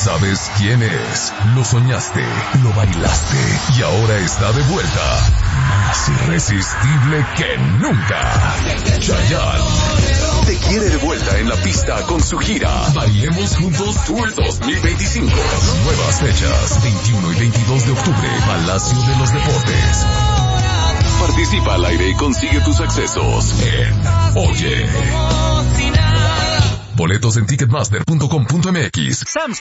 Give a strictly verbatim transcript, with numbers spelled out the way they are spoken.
¿Sabes quién es? Lo soñaste, lo bailaste y ahora está de vuelta. Más irresistible que nunca. Chayanne te quiere de vuelta en la pista con su gira Bailemos Juntos Tour dos mil veinticinco. Nuevas fechas, veintiuno y veintidós de octubre, Palacio de los Deportes. Participa al aire y consigue tus accesos en Oye. Boletos en ticketmaster punto com punto m x.